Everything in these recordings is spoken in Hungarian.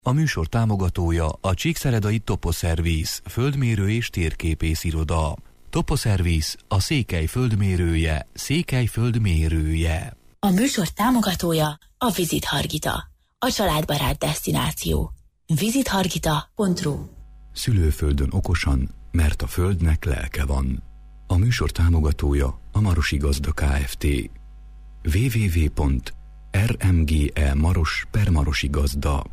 A műsor támogatója a Csíkszeredai Toposzerviz, földmérő és térképész iroda. Toposzerviz, a Székely földmérője, Székely földmérője. A műsor támogatója a Visit Hargita, a családbarát desztináció. visithargita.ru. Szülőföldön okosan, mert a földnek lelke van. A műsor támogatója a Marosi Gazda Kft. www.rmge.maros/Marosi-gazda.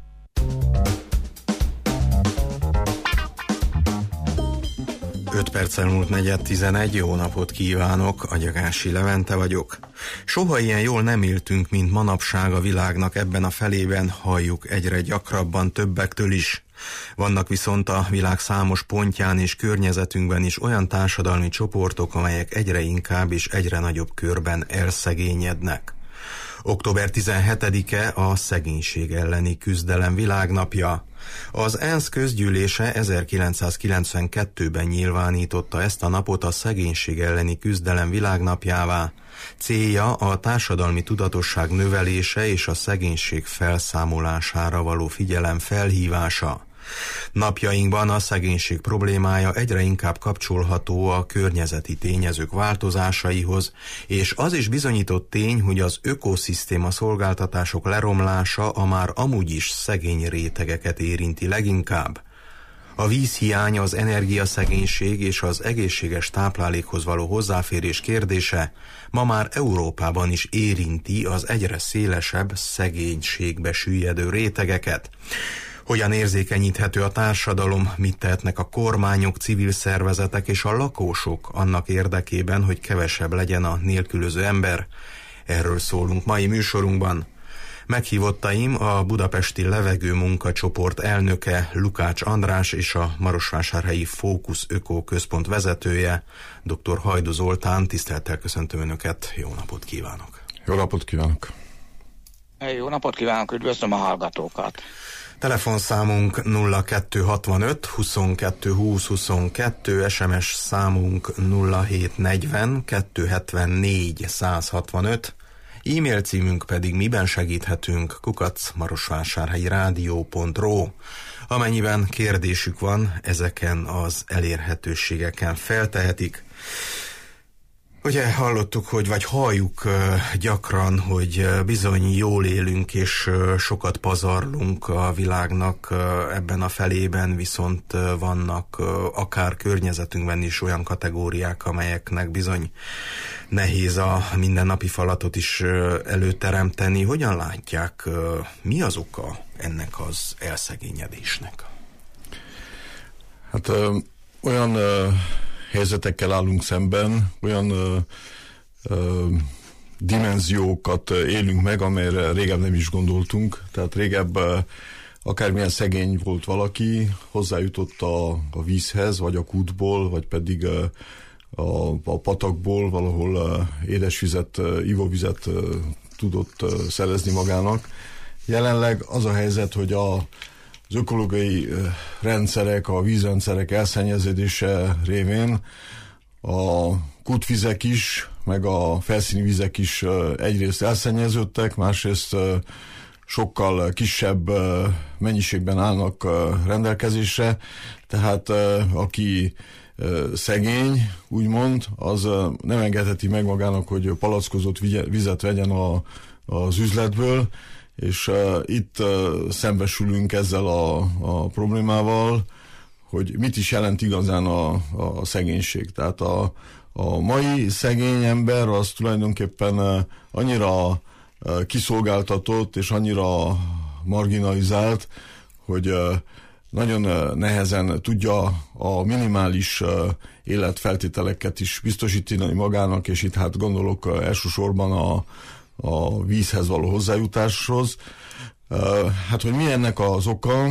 Öt perccel múlt 4:11, jó napot kívánok, Agyagási Levente vagyok. Soha ilyen jól nem éltünk, mint manapság a világnak ebben a felében, halljuk egyre gyakrabban többektől is. Vannak viszont a világ számos pontján és környezetünkben is olyan társadalmi csoportok, amelyek egyre inkább és egyre nagyobb körben elszegényednek. Október 17-e a szegénység elleni küzdelem világnapja. Az ENSZ közgyűlése 1992-ben nyilvánította ezt a napot a szegénység elleni küzdelem világnapjává. Célja a társadalmi tudatosság növelése és a szegénység felszámolására való figyelem felhívása. Napjainkban a szegénység problémája egyre inkább kapcsolható a környezeti tényezők változásaihoz, és az is bizonyított tény, hogy az ökoszisztéma szolgáltatások leromlása a már amúgy is szegény rétegeket érinti leginkább. A vízhiány, az energiaszegénység és az egészséges táplálékhoz való hozzáférés kérdése ma már Európában is érinti az egyre szélesebb szegénységbe süllyedő rétegeket. Hogyan érzékenyíthető a társadalom, mit tehetnek a kormányok, civil szervezetek és a lakosok annak érdekében, hogy kevesebb legyen a nélkülöző ember? Erről szólunk mai műsorunkban. Meghívottaim a Budapesti Levegő Munkacsoport elnöke Lukács András és a Marosvásárhelyi Fókusz Öko Központ vezetője, dr. Hajdu Zoltán. Tisztelettel köszöntöm Önöket, jó napot kívánok! Jó napot kívánok! Jó napot kívánok, üdvözlöm a hallgatókat! Telefonszámunk 0265 22 20 22, SMS számunk 0740 274 165, e-mail címünk pedig miben segíthetünk @marosvásárhelyirádió.ru. Amennyiben kérdésük van, ezeken az elérhetőségeken feltehetik. Ugye hallottuk, vagy halljuk gyakran, hogy bizony jól élünk és sokat pazarlunk a világnak ebben a felében, viszont vannak akár környezetünkben is olyan kategóriák, amelyeknek bizony nehéz a mindennapi falatot is előteremteni. Hogyan látják, mi az oka ennek az elszegényedésnek? Hát olyan helyzetekkel állunk szemben, olyan dimenziókat élünk meg, amelyre régebb nem is gondoltunk. Tehát régebb akármilyen szegény volt valaki, hozzájutott a vízhez, vagy a kútból, vagy pedig a patakból valahol édesvizet, ivóvizet tudott szerezni magának. Jelenleg az a helyzet, hogy az ökológiai rendszerek, a vízrendszerek elszennyeződése révén a kútvizek is, meg a felszíni vizek is egyrészt elszennyeződtek, másrészt sokkal kisebb mennyiségben állnak rendelkezésre, tehát aki szegény, úgymond, az nem engedheti meg magának, hogy palackozott vizet vegyen az üzletből, és itt szembesülünk ezzel a problémával, hogy mit is jelent igazán a szegénység. Tehát a mai szegény ember az tulajdonképpen annyira kiszolgáltatott és annyira marginalizált, hogy nagyon nehezen tudja a minimális életfeltételeket is biztosítani magának, és itt hát gondolok elsősorban a vízhez való hozzájutáshoz. Hát, hogy mi ennek az oka?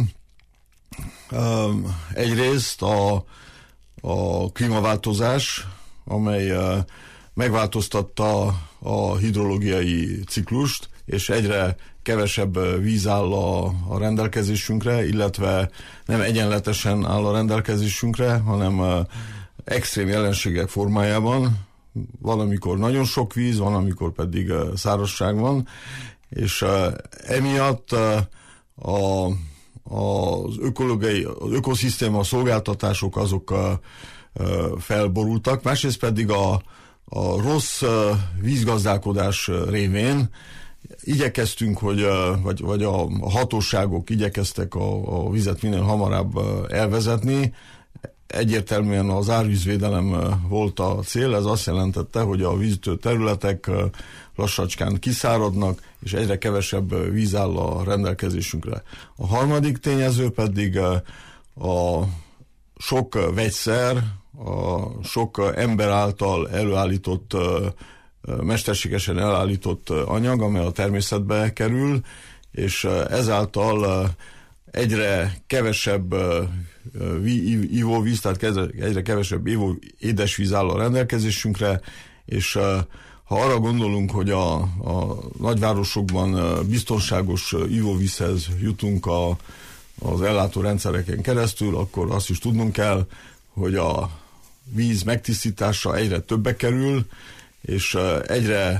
Egyrészt a klímaváltozás, amely megváltoztatta a hidrológiai ciklust, és egyre kevesebb víz áll a rendelkezésünkre, illetve nem egyenletesen áll a rendelkezésünkre, hanem extrém jelenségek formájában. Valamikor nagyon sok víz, van, amikor pedig szárazság van, és emiatt az ökoszisztéma szolgáltatások azok felborultak, másrészt pedig a rossz vízgazdálkodás révén igyekeztünk, vagy a hatóságok igyekeztek a vizet minél hamarabb elvezetni. Egyértelműen az árvízvédelem volt a cél, ez azt jelentette, hogy a vízütő területek lassacskán kiszáradnak, és egyre kevesebb víz áll a rendelkezésünkre. A harmadik tényező pedig a sok vegyszer, a sok ember által előállított, mesterségesen elállított anyag, amely a természetbe kerül, és ezáltal egyre kevesebb ivóvíz, tehát egyre kevesebb édesvíz áll a rendelkezésünkre, és ha arra gondolunk, hogy a nagyvárosokban biztonságos ivóvízhez jutunk az ellátórendszereken keresztül, akkor azt is tudnunk kell, hogy a víz megtisztítása egyre többe kerül, és egyre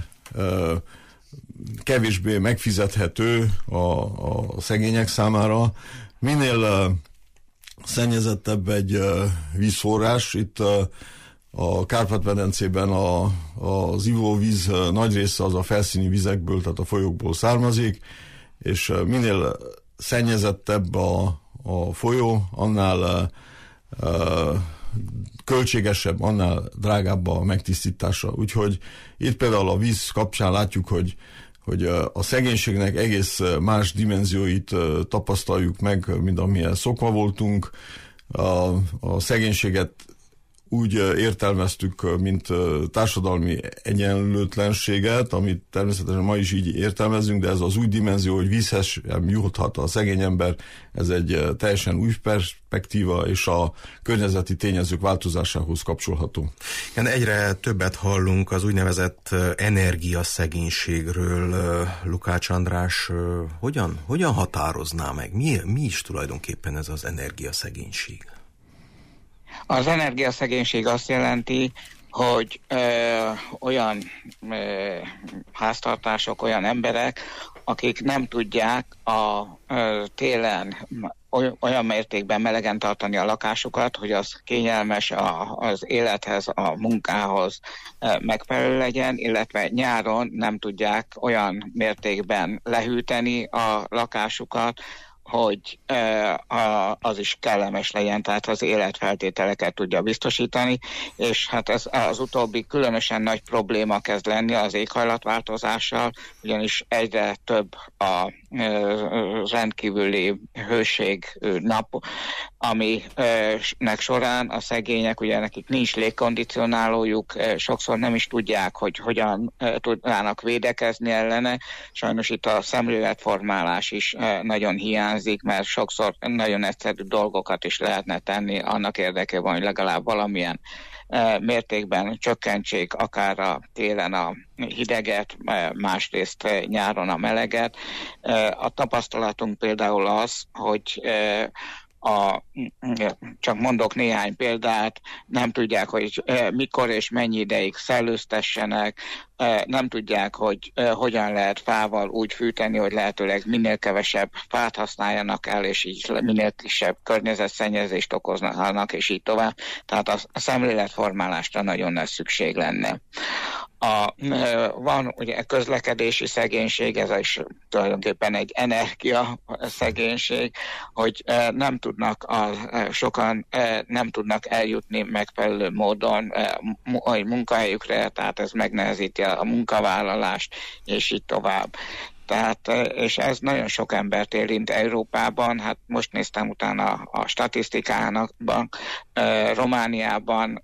kevésbé megfizethető a szegények számára. Minél szennyezettebb egy vízforrás, itt a Kárpát-medencében az ivóvíz nagy része az a felszíni vizekből, tehát a folyókból származik, és minél szennyezettebb a folyó, annál költségesebb, annál drágább a megtisztítása. Úgyhogy itt például a víz kapcsán látjuk, hogy a szegénységnek egész más dimenzióit tapasztaljuk meg, mint amilyen szokva voltunk. A szegénységet úgy értelmeztük, mint társadalmi egyenlőtlenséget, amit természetesen ma is így értelmezünk, de ez az új dimenzió, hogy vízhez sem juthat a szegény ember, ez egy teljesen új perspektíva, és a környezeti tényezők változásához kapcsolható. Egyre többet hallunk az úgynevezett energiaszegénységről. Lukács András, hogyan határozná meg? Mi is tulajdonképpen ez az energiaszegénység? Az energiaszegénység azt jelenti, hogy olyan háztartások, olyan emberek, akik nem tudják a télen olyan mértékben melegen tartani a lakásukat, hogy az kényelmes az élethez, a munkához megfelelő legyen, illetve nyáron nem tudják olyan mértékben lehűteni a lakásukat, hogy az is kellemes legyen, tehát az életfeltételeket tudja biztosítani, és hát ez az utóbbi különösen nagy probléma kezd lenni az éghajlatváltozással, ugyanis egyre több a rendkívüli hőség nap, aminek során a szegények, ugye nekik nincs légkondicionálójuk, sokszor nem is tudják, hogy hogyan tudnának védekezni ellene. Sajnos itt a szemléletformálás is nagyon hiányzik, mert sokszor nagyon egyszerű dolgokat is lehetne tenni annak érdekében, hogy legalább valamilyen mértékben csökkentsék akár a télen a hideget, másrészt nyáron a meleget. A tapasztalatunk például az, hogy csak mondok néhány példát, nem tudják, hogy mikor és mennyi ideig szellőztessenek, nem tudják, hogy hogyan lehet fával úgy fűteni, hogy lehetőleg minél kevesebb fát használjanak el, és így minél kisebb környezetszennyezést okoznak, és így tovább. Tehát a szemléletformálásra nagyon nagy szükség lenne. Van ugye közlekedési szegénység, ez is tulajdonképpen egy energia szegénység, hogy sokan nem tudnak eljutni megfelelő módon a munkahelyükre, tehát ez megnehezíti a munkavállalást, és így tovább. Tehát, és ez nagyon sok embert érint Európában, hát most néztem utána a statisztikának, Romániában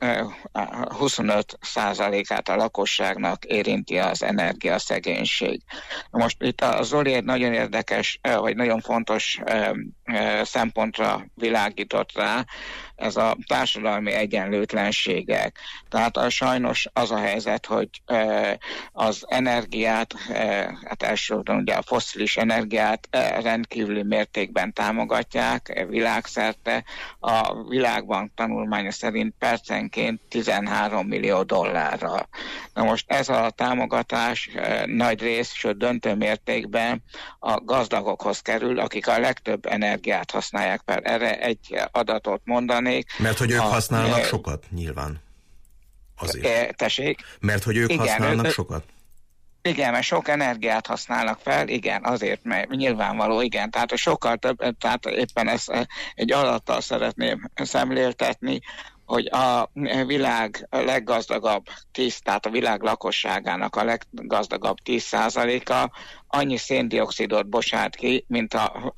25%-át a lakosságnak érinti az energiaszegénység. Most itt a Zoli egy nagyon érdekes, vagy nagyon fontos szempontra világított rá, ez a társadalmi egyenlőtlenségek. Tehát sajnos az a helyzet, hogy az energiát, hát elsősorban ugye a fosszilis energiát rendkívüli mértékben támogatják világszerte. A Világbank tanulmánya szerint percenként $13 millió. Na most ez a támogatás nagy rész, sőt döntő mértékben a gazdagokhoz kerül, akik a legtöbb energiát energiát használják fel. Erre egy adatot mondanék. Mert hogy ők használnak sokat, nyilván. Azért. Tessék? Mert hogy ők használnak sokat. Igen, mert sok energiát használnak fel, igen, azért, mert nyilvánvaló, igen, tehát sokkal több, tehát éppen ezt egy adattal szeretném szemléltetni, hogy a világ leggazdagabb 10, tehát a világ lakosságának a leggazdagabb 10%-a annyi széndioxidot bocsát ki, mint a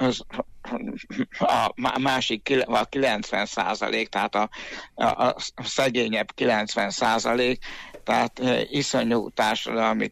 másik 90%, tehát a szegényebb 90%, tehát iszonyú társadalmi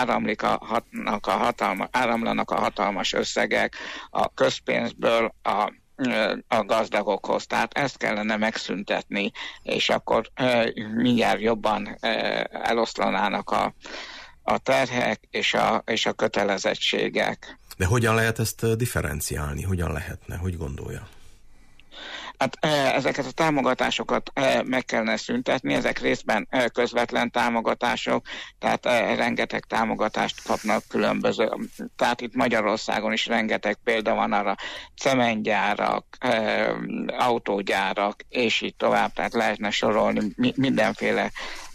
áramlanak a hatalmas összegek a közpénzből a gazdagokhoz. Tehát ezt kellene megszüntetni, és akkor mindjárt jobban eloszlanának a terhek és a kötelezettségek. De hogyan lehet ezt differenciálni? Hogyan lehetne? Hogy gondolja? Hát ezeket a támogatásokat meg kellene szüntetni, ezek részben közvetlen támogatások, tehát rengeteg támogatást kapnak különböző, tehát itt Magyarországon is rengeteg példa van arra, cementgyárak, autógyárak, és így tovább, tehát lehetne sorolni mindenféle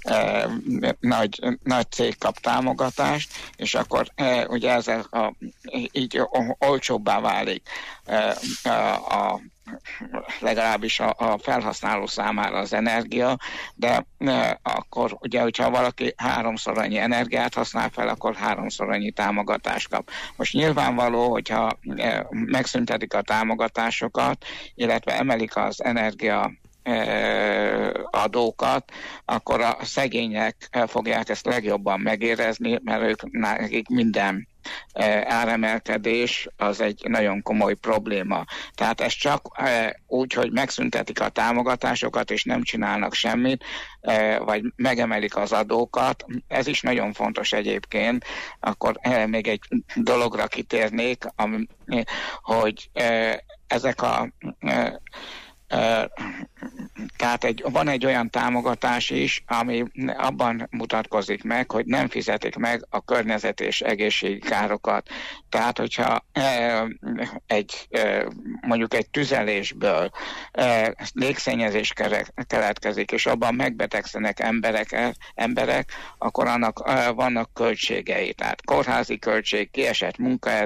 nagy cég kap támogatást, és akkor ugye ezzel így olcsóbbá válik legalábbis a felhasználó számára az energia, de akkor ugye, hogyha valaki 3-szor annyi energiát használ fel, akkor 3-szor annyi támogatást kap. Most nyilvánvaló, hogyha megszüntetik a támogatásokat, illetve emelik az energia adókat, akkor a szegények fogják ezt legjobban megérezni, mert nekik minden áremelkedés az egy nagyon komoly probléma. Tehát ez csak úgy, hogy megszüntetik a támogatásokat, és nem csinálnak semmit, vagy megemelik az adókat. Ez is nagyon fontos egyébként. Akkor még egy dologra kitérnék, hogy ezek tehát van egy olyan támogatás is, ami abban mutatkozik meg, hogy nem fizetik meg a környezet és egészségi károkat. Tehát, hogyha mondjuk egy tüzelésből légszennyezés keletkezik, és abban megbetegszenek emberek, akkor annak vannak költségei. Tehát kórházi költség, kiesett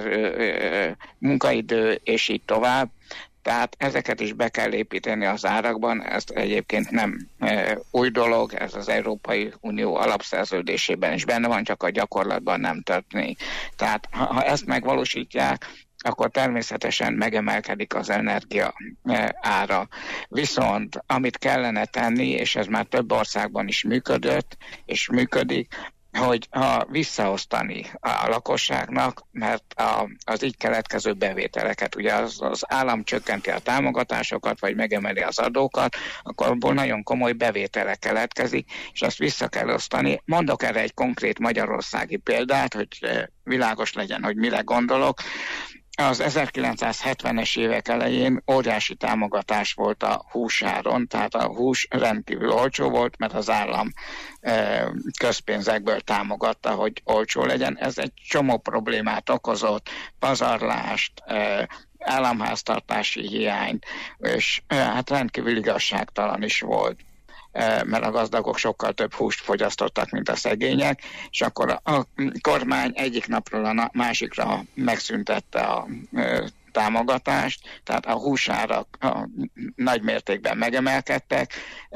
munkaidő, és így tovább. Tehát ezeket is be kell építeni az árakban, ez egyébként nem új dolog, ez az Európai Unió alapszerződésében is benne van, csak a gyakorlatban nem történik. Tehát ha ezt megvalósítják, akkor természetesen megemelkedik az energia ára. Viszont amit kellene tenni, és ez már több országban is működött, és működik, hogy visszaosztani a lakosságnak, mert az így keletkező bevételeket, ugye az állam csökkenti a támogatásokat, vagy megemeli az adókat, akkor abból nagyon komoly bevételek keletkezik, és azt vissza kell osztani. Mondok erre egy konkrét magyarországi példát, hogy világos legyen, hogy mire gondolok. Az 1970-es évek elején óriási támogatás volt a húsáron, tehát a hús rendkívül olcsó volt, mert az állam közpénzekből támogatta, hogy olcsó legyen. Ez egy csomó problémát okozott, pazarlást, államháztartási hiányt, és hát rendkívül igazságtalan is volt, mert a gazdagok sokkal több húst fogyasztottak, mint a szegények, és akkor a kormány egyik napról a másikra megszüntette a támogatást, tehát a húsárak nagy mértékben megemelkedtek,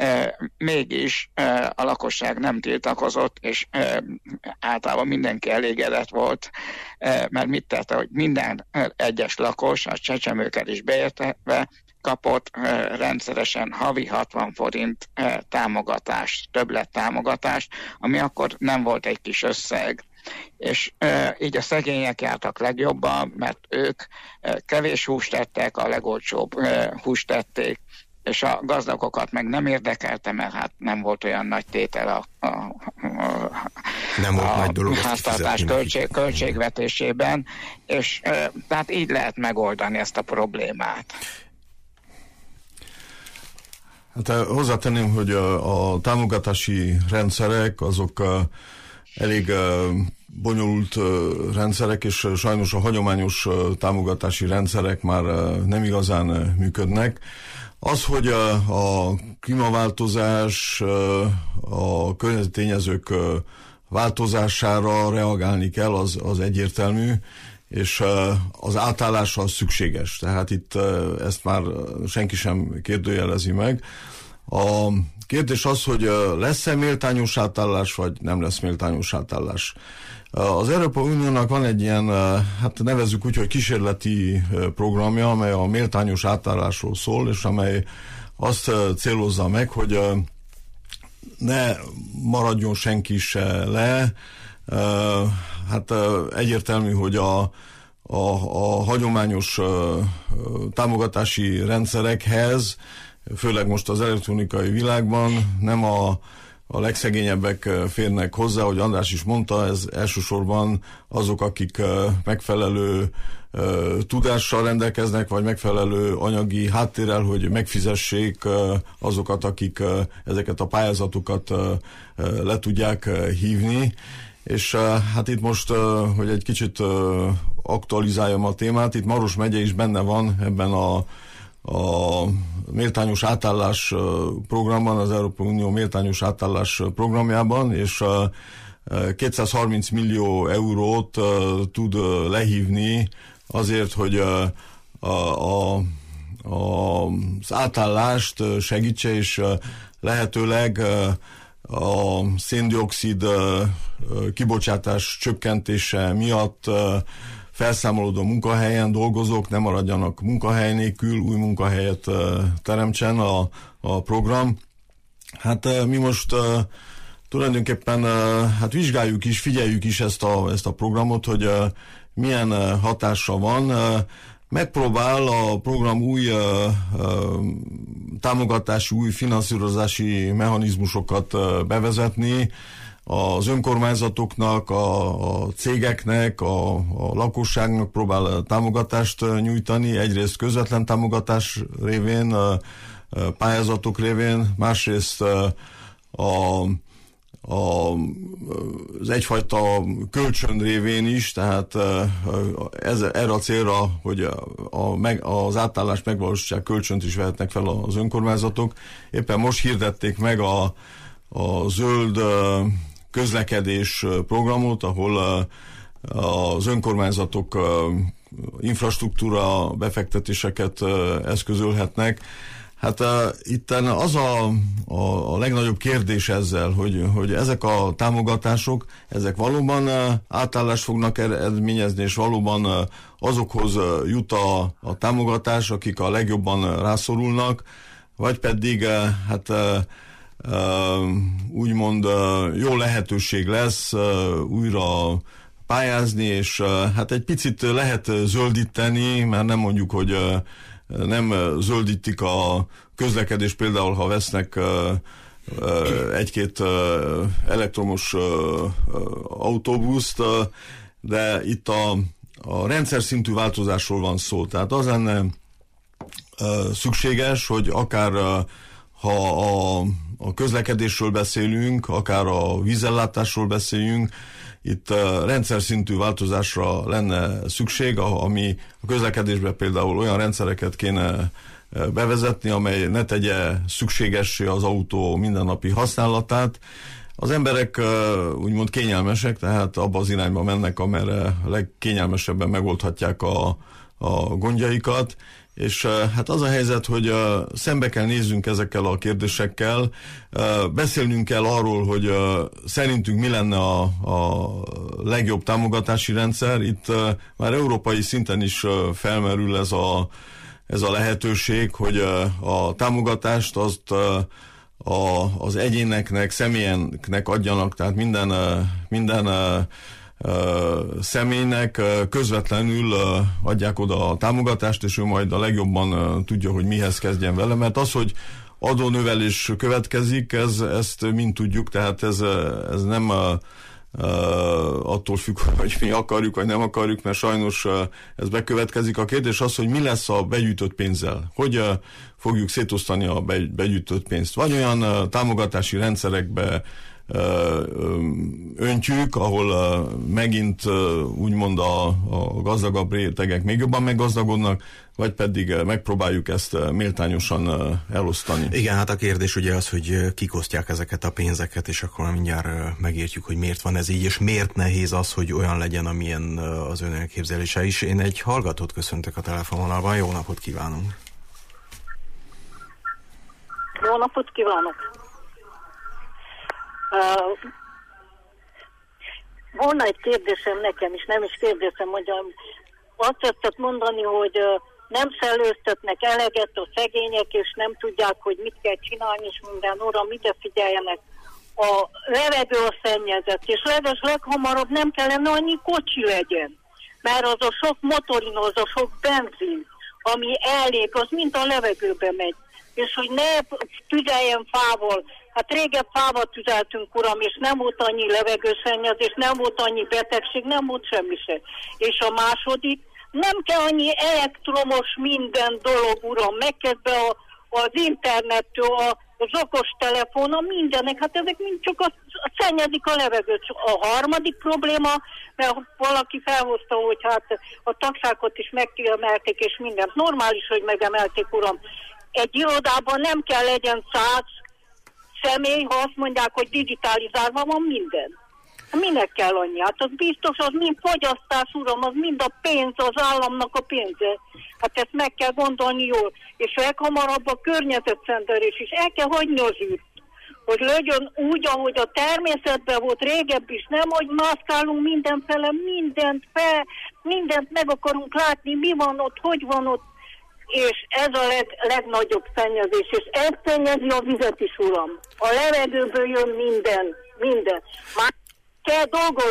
mégis a lakosság nem tiltakozott, és általában mindenki elégedett volt, mert mit tette, hogy minden egyes lakos, a csecsemőket is beértve, kapott rendszeresen havi 60 forint támogatást, többlettámogatást, ami akkor nem volt egy kis összeg. És így a szegények jártak legjobban, mert ők kevés húst ettek, a legolcsóbb húst ették, és a gazdagokat meg nem érdekelte, mert hát nem volt olyan nagy tétel nem volt nagy dolog háztartás költségvetésében, és tehát így lehet megoldani ezt a problémát. Hát hozzátenném, hogy a támogatási rendszerek azok elég bonyolult rendszerek, és sajnos a hagyományos támogatási rendszerek már nem igazán működnek. Az, hogy a klímaváltozás, a környezeti tényezők változására reagálni kell, az egyértelmű, és az átállás az szükséges. Tehát itt ezt már senki sem kérdőjelezi meg. A kérdés az, hogy lesz-e méltányos átállás, vagy nem lesz méltányos átállás. Az Európai Uniónak van egy ilyen, hát nevezzük úgy, hogy kísérleti programja, amely a méltányos átállásról szól, és amely azt célozza meg, hogy ne maradjon senki se le. Hát egyértelmű, hogy a hagyományos támogatási rendszerekhez, főleg most az elektronikai világban nem a legszegényebbek férnek hozzá, hogy András is mondta, ez elsősorban azok, akik megfelelő tudással rendelkeznek, vagy megfelelő anyagi háttérrel, hogy megfizessék azokat, akik ezeket a pályázatokat le tudják hívni. És hát itt most, hogy egy kicsit aktualizáljam a témát, itt Maros megye is benne van ebben a méltányos átállás programban, az Európai Unió méltányos átállás programjában, és 230 millió eurót tud lehívni azért, hogy az átállást segítse, és lehetőleg a szén-dioxid kibocsátás csökkentése miatt felszámolódó munkahelyen dolgozók ne maradjanak munkahely nélkül, új munkahelyet teremtsen a program. Hát mi most tulajdonképpen hát vizsgáljuk is, figyeljük is ezt a programot, hogy milyen hatása van. Megpróbál a program új támogatási, új finanszírozási mechanizmusokat bevezetni, az önkormányzatoknak, a cégeknek, a lakosságnak próbál támogatást nyújtani, egyrészt közvetlen támogatás révén, pályázatok révén, másrészt az egyfajta kölcsön révén is, tehát erre a célra, hogy az átállást megvalósítsák, kölcsönt is vehetnek fel az önkormányzatok. Éppen most hirdették meg a zöld közlekedés programot, ahol az önkormányzatok infrastruktúra befektetéseket eszközölhetnek. Hát itten az a legnagyobb kérdés ezzel, hogy ezek a támogatások, ezek valóban átállást fognak eredményezni, és valóban azokhoz jut a támogatás, akik a legjobban rászorulnak, vagy pedig hát úgymond jó lehetőség lesz újra pályázni, és hát egy picit lehet zöldíteni, mert nem mondjuk, hogy nem zöldítik a közlekedés, például ha vesznek egy-két elektromos autóbuszt, de itt a rendszer szintű változásról van szó. Tehát az lenne szükséges, hogy akár ha a közlekedésről beszélünk, akár a vízellátásról beszéljünk, itt rendszer szintű változásra lenne szükség, ami a közlekedésben például olyan rendszereket kéne bevezetni, amely ne tegye szükségessé az autó mindennapi használatát. Az emberek úgymond kényelmesek, tehát abba az irányba mennek, amerre legkényelmesebben megoldhatják a gondjaikat, és hát az a helyzet, hogy szembe kell nézzünk ezekkel a kérdésekkel, beszélnünk kell arról, hogy szerintünk mi lenne a legjobb támogatási rendszer. Itt már európai szinten is felmerül ez a lehetőség, hogy a támogatást azt az egyéneknek, személyeknek adjanak, tehát minden személynek közvetlenül adják oda a támogatást, és ő majd a legjobban tudja, hogy mihez kezdjen vele, mert az, hogy adónövelés következik, ezt mind tudjuk, tehát ez nem attól függ, hogy mi akarjuk, vagy nem akarjuk, mert sajnos ez bekövetkezik. A kérdés az, hogy mi lesz a begyűjtött pénzzel, hogy fogjuk szétosztani a begyűjtött pénzt. Vagy olyan támogatási rendszerekbe öntjük, ahol megint úgymond a gazdagabb rétegek még jobban meggazdagodnak, vagy pedig megpróbáljuk ezt méltányosan elosztani. Igen, hát a kérdés ugye az, hogy kik osztják ezeket a pénzeket, és akkor mindjárt megértjük, hogy miért van ez így, és miért nehéz az, hogy olyan legyen, amilyen az ön elképzelése is. Én egy hallgatót köszöntök a telefonvonalban, jó napot kívánunk! Jó napot kívánok! Volna egy kérdésem nekem is, nem is kérdésem, hogy azt tetszett mondani, hogy nem szellőztetnek eleget a szegények, és nem tudják, hogy mit kell csinálni, és minden óra, ide figyeljenek. A levegő a szennyezett, és leghamarabb nem kellene annyi kocsi legyen, mert az a sok motorin, az a sok benzin, ami elég, az mind a levegőbe megy. És hogy ne tüzeljen fával. Hát régebb fával tüzeltünk, uram, és nem volt annyi levegőszennyezés, nem volt annyi betegség, nem volt semmi se. És a második, nem kell annyi elektromos minden dolog, uram, megkezdve az internettől, az okostelefon, a mindenek, hát ezek mind csak szennyezik a levegőt. A harmadik probléma, mert valaki felhozta, hogy hát a tagságot is megemelték, és mindent. Normális, hogy megemelték, uram. Egy irodában nem kell legyen 100 személy, ha azt mondják, hogy digitalizálva van minden. Minek kell annyi? Hát az biztos, az mind fogyasztás, uram, az mind a pénz, az államnak a pénze. Hát ezt meg kell gondolni jól. És leghamarabb a környezetszentelés is. El kell hagyni az űrt. Hogy legyen úgy, ahogy a természetben volt régebb is, nem, hogy mászkálunk mindenfele, mindent meg akarunk látni, mi van ott, hogy van ott. És ez a legnagyobb szennyezés, és ez szennyezi a vizet is, uram. A levegőből jön minden. Már kell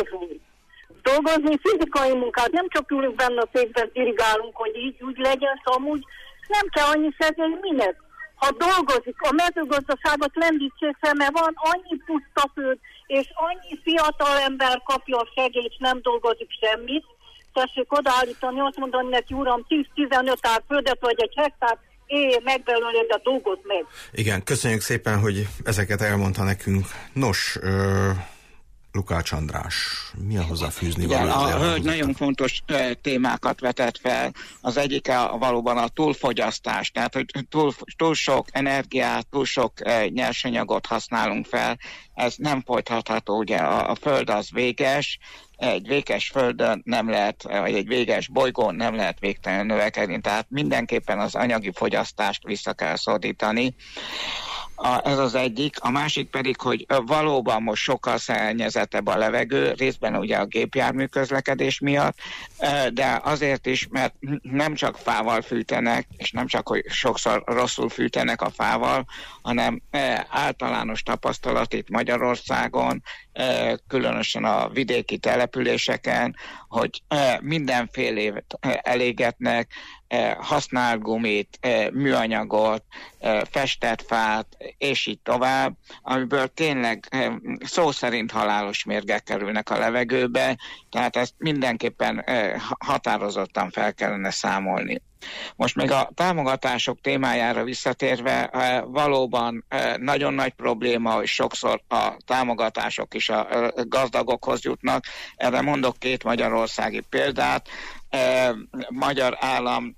dolgozni fizikai munkát, nem csak ülünk benne a székben, dirigálunk, hogy így úgy legyen, amúgy nem kell annyi szegény, minek. Ha dolgozik, a mezőgazdaságot lendítse szeme, van annyi puszta föld, és annyi fiatal ember kapja a segélyt, nem dolgozik semmit. Tessék odaállítani, azt mondani neki, uram, 10-15 ár földet, vagy egy hektár, élj meg belőle, de dolgoz meg. Igen, köszönjük szépen, hogy ezeket elmondta nekünk. Nos, Lukács András, mi a hozzáfűzni való? A hölgy nagyon fontos témákat vetett fel. Az egyik valóban a túlfogyasztás, tehát hogy túl sok energiát, túl sok nyersanyagot használunk fel. Ez nem folytatható, ugye a föld az véges, egy véges földön nem lehet, vagy egy véges bolygón nem lehet végtelenül növekedni, tehát mindenképpen az anyagi fogyasztást vissza kell szorítani. Ez az egyik. A másik pedig, hogy valóban most sokkal szennyezettebb a levegő, részben ugye a gépjármű közlekedés miatt, de azért is, mert nem csak fával fűtenek, és nem csak, hogy sokszor rosszul fűtenek a fával, hanem általános tapasztalat itt Magyarországon, különösen a vidéki településeken, hogy mindenfélét elégetnek, használt gumit, műanyagot, festett fát, és így tovább, amiből tényleg szó szerint halálos mérgek kerülnek a levegőbe, tehát ezt mindenképpen határozottan fel kellene számolni. Most még a támogatások témájára visszatérve, valóban nagyon nagy probléma, hogy sokszor a támogatások is a gazdagokhoz jutnak. Erre mondok 2 magyarországi példát. Magyar állam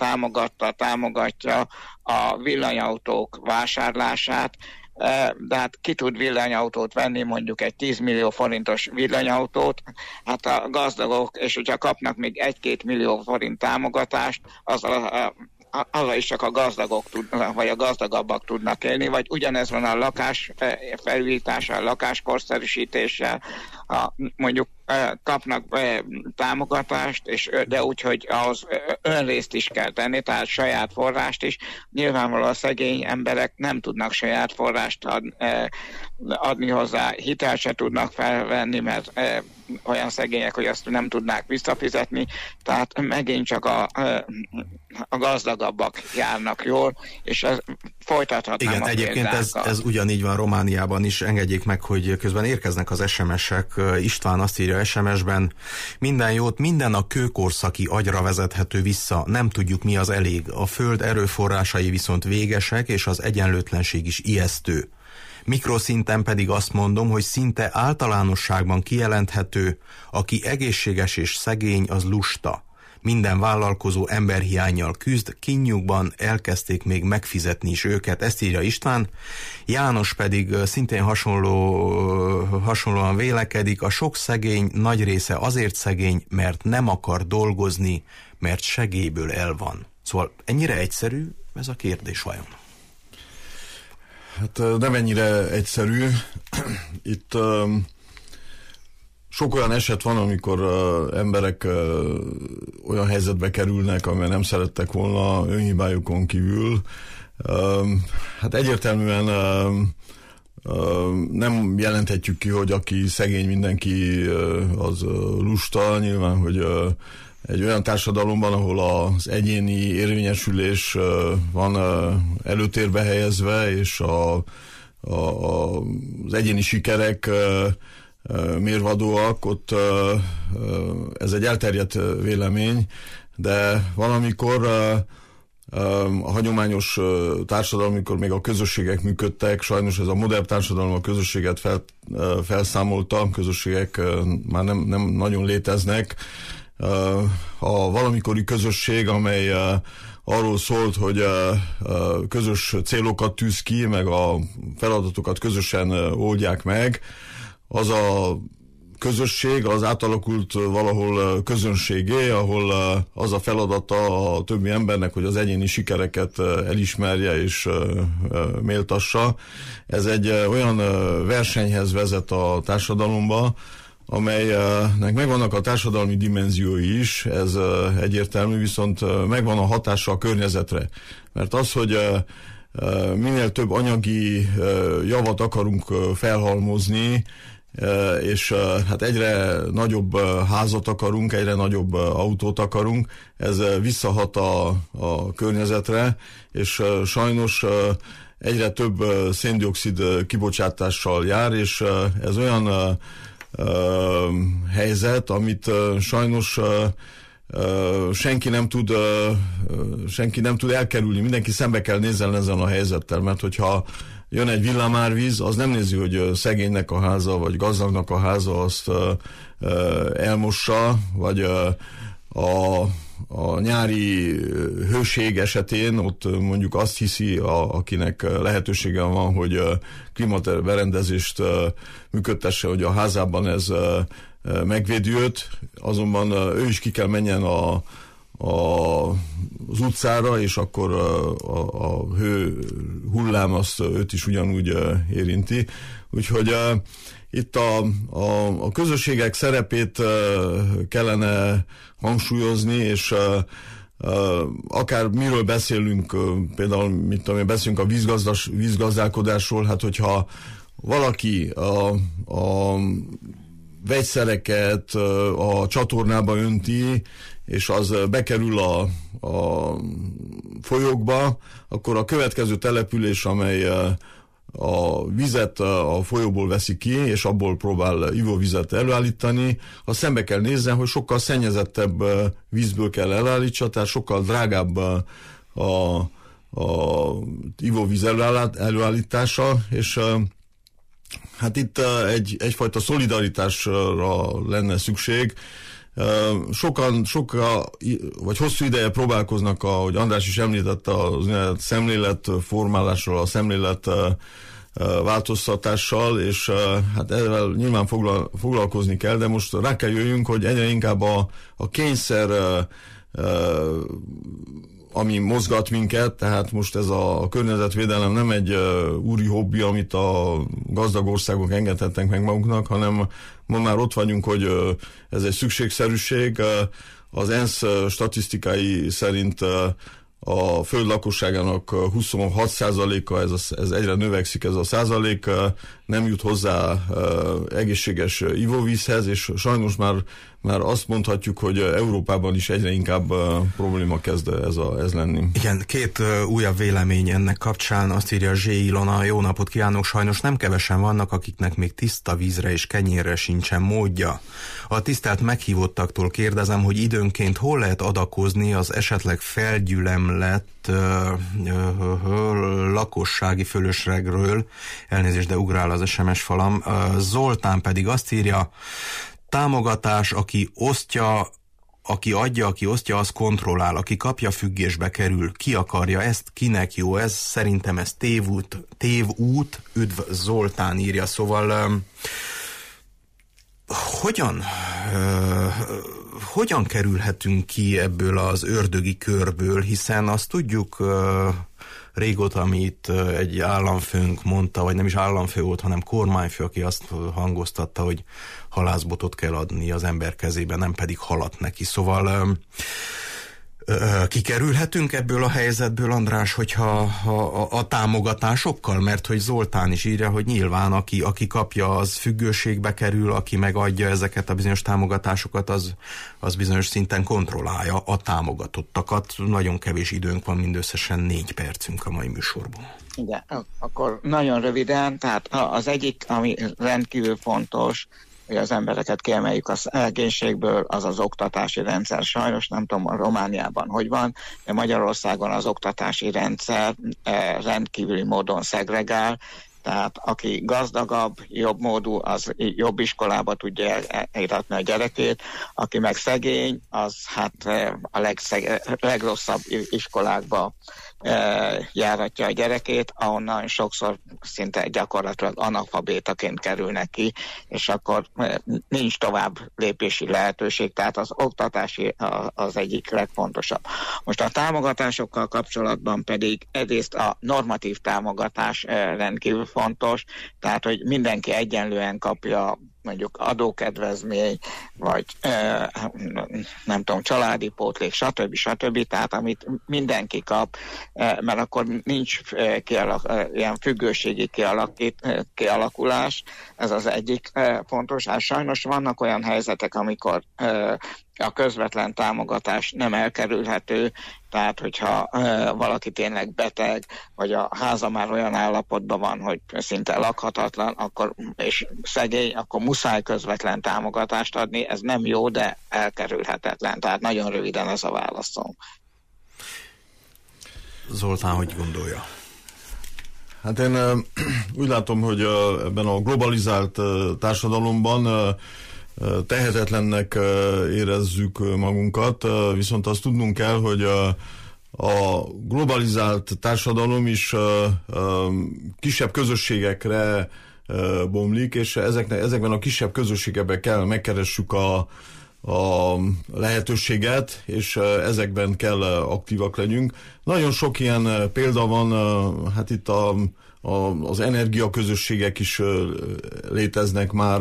támogatja a villanyautók vásárlását, de hát ki tud villanyautót venni, mondjuk egy 10 millió forintos villanyautót, hát a gazdagok, és hogyha kapnak még 1-2 millió forint támogatást, azzal is csak a gazdagok vagy a gazdagabbak tudnak élni, vagy ugyanez van a lakás felújítással, lakáskorszerűsítéssel, mondjuk kapnak támogatást, de úgy, hogy ahhoz önrészt is kell tenni, tehát saját forrást is. Nyilvánvalóan a szegény emberek nem tudnak saját forrást adni hozzá, hitelt se tudnak felvenni, mert olyan szegények, hogy azt nem tudnák visszafizetni, tehát megint csak a gazdagabbak járnak jól, és ez folytathatnám. Igen, egyébként ez ugyanígy van Romániában is. Engedjék meg, hogy közben érkeznek az SMS-ek. István azt írja SMS-ben: minden jót, minden a kőkorszaki agyra vezethető vissza, nem tudjuk mi az elég. A föld erőforrásai viszont végesek, és az egyenlőtlenség is ijesztő. Mikroszinten pedig azt mondom, hogy szinte általánosságban kijelenthető, aki egészséges és szegény, az lusta. Minden vállalkozó emberhiánnyal küzd, kínjukban elkezdték még megfizetni is őket, ezt írja István. János pedig szintén hasonlóan vélekedik, a sok szegény nagy része azért szegény, mert nem akar dolgozni, mert segélyből el van. Szóval ennyire egyszerű ez a kérdés vajon? Hát nem ennyire egyszerű. Itt sok olyan eset van, amikor emberek olyan helyzetbe kerülnek, amely nem szerettek volna önhibájukon kívül. Hát egyértelműen nem jelenthetjük ki, hogy aki szegény, mindenki az lusta. Nyilván, hogy egy olyan társadalomban, ahol az egyéni érvényesülés van előtérbe helyezve, és az egyéni sikerek mérvadóak, ott ez egy elterjedt vélemény, de valamikor a hagyományos társadalom, amikor még a közösségek működtek, sajnos ez a modern társadalom a közösséget felszámolta, közösségek már nem nagyon léteznek. A valamikori közösség, amely arról szólt, hogy közös célokat tűz ki, meg a feladatokat közösen oldják meg, az a közösség az átalakult valahol közönségé, ahol az a feladata a többi embernek, hogy az egyéni sikereket elismerje és méltassa. Ez egy olyan versenyhez vezet a társadalomba, amelynek megvannak a társadalmi dimenziói is, ez egyértelmű, viszont megvan a hatása a környezetre. Mert az, hogy minél több anyagi javat akarunk felhalmozni, és hát egyre nagyobb házat akarunk, egyre nagyobb autót akarunk, ez visszahat a környezetre, és sajnos egyre több széndioxid kibocsátással jár, és ez olyan helyzet, amit sajnos senki nem tud elkerülni, mindenki szembe kell nézzen ezen a helyzettel, mert hogyha jön egy villamárvíz, az nem nézi, hogy szegénynek a háza, vagy gazdagnak a háza azt elmossa, vagy a nyári hőség esetén ott mondjuk azt hiszi, akinek lehetősége van, hogy klímaberendezést működtesse, hogy a házában ez megvédi őt, azonban ő is ki kell menjen az utcára, és akkor a hő hullám azt őt is ugyanúgy érinti. Úgyhogy itt a közösségek szerepét kellene hangsúlyozni, és akár miről beszélünk, például beszélünk a vízgazdálkodásról, hát hogyha valaki a vegyszereket a csatornába önti, és az bekerül a folyókba, akkor a következő település, amely a vizet a folyóból veszi ki, és abból próbál ivóvizet előállítani, az szembe kell nézzen, hogy sokkal szennyezettebb vízből kell elállítsa, tehát sokkal drágább a ivóvíz előállítása, és hát itt egyfajta szolidaritásra lenne szükség. Sokan vagy hosszú ideje próbálkoznak, ahogy András is említette, az szemléletformálásról, a szemlélet változtatással, és hát ezzel nyilván foglalkozni kell, de most rá kell jöjjünk, hogy egyre inkább a kényszer, ami mozgat minket, tehát most ez a környezetvédelem nem egy úri hobbi, amit a gazdag országok engedhetnek meg maguknak, hanem ma már ott vagyunk, hogy ez egy szükségszerűség. Az ENSZ statisztikái szerint a föld lakosságának 26%-a, ez egyre növekszik ez a százalék, nem jut hozzá egészséges ivóvízhez, és sajnos már már azt mondhatjuk, hogy Európában is egyre inkább probléma kezd ez lenni. Igen, két újabb vélemény ennek kapcsán. Azt írja Zsé Ilona: jó napot kívánok, sajnos nem kevesen vannak, akiknek még tiszta vízre és kenyérre sincsen módja. A tisztelt meghívottaktól kérdezem, hogy időnként hol lehet adakozni az esetleg felgyülemlett lakossági fölöslegről. Elnézést, de ugrál az SMS falam. Zoltán pedig azt írja: támogatás, aki osztja, aki adja, aki osztja, az kontrollál, aki kapja, függésbe kerül. Ki akarja ezt, kinek jó ez? Szerintem ez tévút. Üdv Zoltán, írja. Szóval hogyan kerülhetünk ki ebből az ördögi körből, hiszen azt tudjuk régóta, amit egy államfőnk mondta, vagy nem is államfő volt, hanem kormányfő, aki azt hangoztatta, hogy halászbotot kell adni az ember kezébe, nem pedig halat neki. Szóval kikerülhetünk ebből a helyzetből, András, hogyha a támogatásokkal, mert hogy Zoltán is írja, hogy nyilván aki kapja, az függőségbe kerül, aki megadja ezeket a bizonyos támogatásokat, az bizonyos szinten kontrollálja a támogatottakat. Nagyon kevés időnk van, mindösszesen 4 percünk a mai műsorban. Igen, akkor nagyon röviden, tehát az egyik, ami rendkívül fontos, hogy az embereket kiemeljük a szegénységből, az az oktatási rendszer. Sajnos nem tudom, a Romániában hogy van, de Magyarországon az oktatási rendszer rendkívüli módon szegregál, tehát aki gazdagabb, jobb módú, az jobb iskolába tudja eljutatni a gyerekét, aki meg szegény, az hát a legrosszabb iskolákba járatja a gyerekét, ahonnan sokszor szinte gyakorlatilag analfabétaként kerülnek ki, és akkor nincs tovább lépési lehetőség, tehát az oktatási az egyik legfontosabb. Most a támogatásokkal kapcsolatban pedig egyrészt a normatív támogatás rendkívül fontos, tehát hogy mindenki egyenlően kapja mondjuk adókedvezmény, vagy nem tudom, családi pótlék, stb. Tehát amit mindenki kap, mert akkor nincs ilyen függőségi kialakulás, ez az egyik fontos. Hát sajnos vannak olyan helyzetek, amikor a közvetlen támogatás nem elkerülhető, tehát hogyha valaki tényleg beteg, vagy a háza már olyan állapotban van, hogy szinte lakhatatlan, akkor, és szegény, akkor muszáj közvetlen támogatást adni. Ez nem jó, de elkerülhetetlen. Tehát nagyon röviden ez a válaszom. Zoltán, hogy gondolja? Hát én úgy látom, hogy ebben a globalizált társadalomban tehetetlennek érezzük magunkat, viszont azt tudnunk kell, hogy a globalizált társadalom is kisebb közösségekre bomlik, és ezekben a kisebb közösségekben kell megkeressük a lehetőséget, és ezekben kell aktívak legyünk. Nagyon sok ilyen példa van, hát itt az energiaközösségek is léteznek már,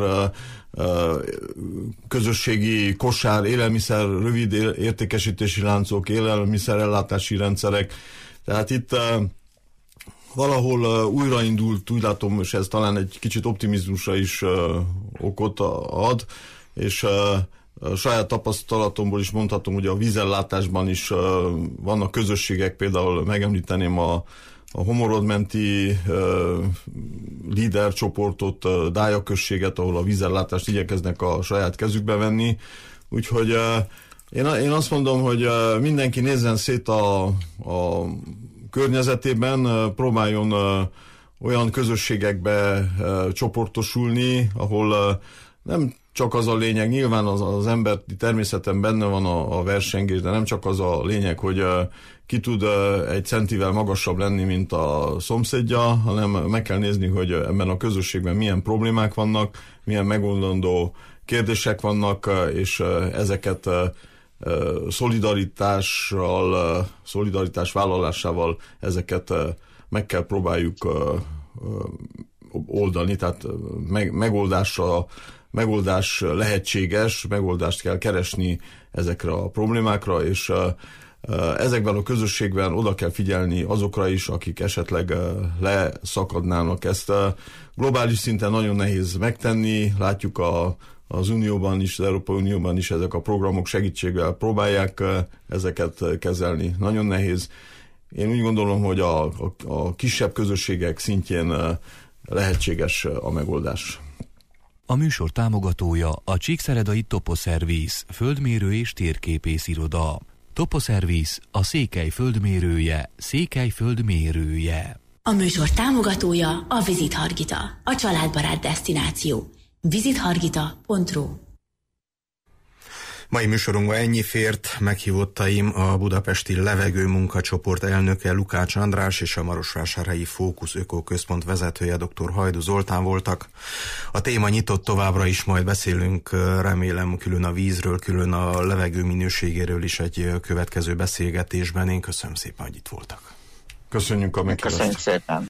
közösségi kosár, élelmiszer, rövid értékesítési láncok, élelmiszerellátási rendszerek. Tehát itt valahol újraindult, úgy látom, és ez talán egy kicsit optimizmusra is okot ad, és a saját tapasztalatomból is mondhatom, hogy a vízellátásban is vannak közösségek, például megemlíteném a Homorodmenti líder csoportot, Dája községet, ahol a vízellátást igyekeznek a saját kezükbe venni. Úgyhogy én azt mondom, hogy mindenki nézzen szét a környezetében, próbáljon olyan közösségekbe csoportosulni, ahol nem csak az a lényeg, nyilván az ember természeten benne van a versengés, de nem csak az a lényeg, hogy ki tud egy centivel magasabb lenni, mint a szomszédja, hanem meg kell nézni, hogy ebben a közösségben milyen problémák vannak, milyen megoldandó kérdések vannak, és ezeket szolidaritás vállalásával ezeket meg kell próbáljuk oldani, tehát megoldás lehetséges, megoldást kell keresni ezekre a problémákra, és ezekben a közösségben oda kell figyelni azokra is, akik esetleg leszakadnának. Ezt globális szinten nagyon nehéz megtenni, látjuk az Unióban is, az Európai Unióban is ezek a programok segítségével próbálják ezeket kezelni. Nagyon nehéz. Én úgy gondolom, hogy a kisebb közösségek szintjén lehetséges a megoldás. A műsor támogatója a Csíkszeredai Toposzerviz, földmérő és térképész iroda. Toposzerviz, a Székely földmérője, Székely földmérője. A műsor támogatója a Visit Hargita, a családbarát desztináció. visithargita.ru. Mai műsorunkban ennyi fért, meghívottaim a Budapesti Levegő Munkacsoport elnöke Lukács András és a Marosvásárhelyi Fókusz Ökoközpont vezetője dr. Hajdú Zoltán voltak. A téma nyitott, továbbra is majd beszélünk, remélem külön a vízről, külön a levegő minőségéről is egy következő beszélgetésben. Én köszönöm szépen, hogy itt voltak. Köszönjük a meghívást. Köszönjük szépen.